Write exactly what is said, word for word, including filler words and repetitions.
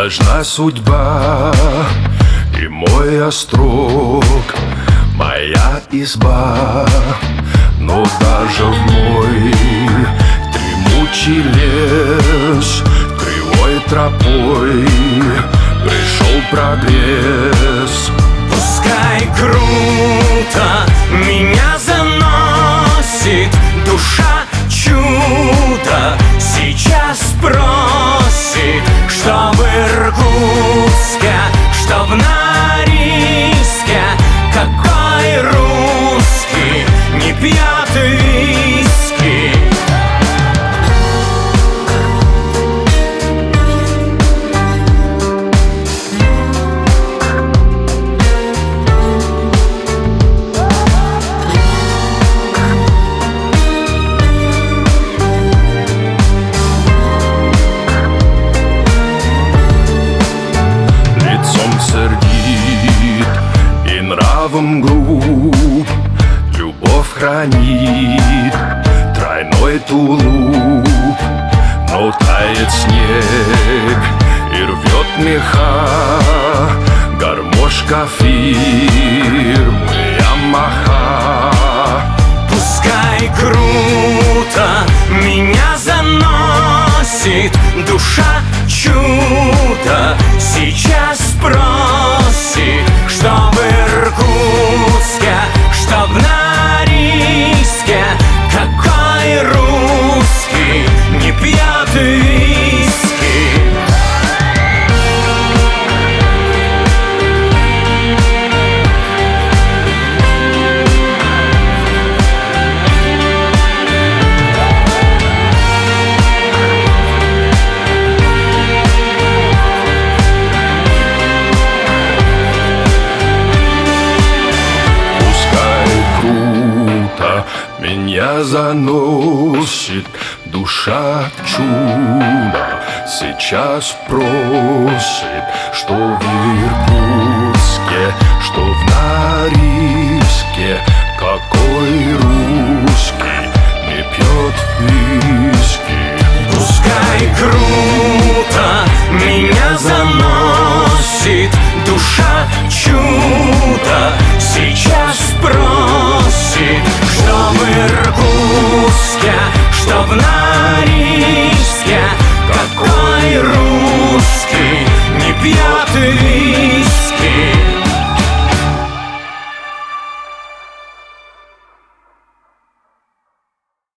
важна судьба и мой острог, моя изба. Но даже в мой дремучий лес кривой тропой пришел прогресс. Пускай круто меня заносит, душа чудо сейчас просит, что в Иркутске, что в Норильске, какой русский не пьет виски. Нравом груб, любовь хранит тройной тулуп. Но тает снег и рвет меха гармошка фирмы Ямаха. Пускай круто меня заносит, душа чудо сейчас просит, что в Иркутске, что в Норильске, какой русский не пьет виски. Меня заносит душа чудо, сейчас просит, что в Иркутске,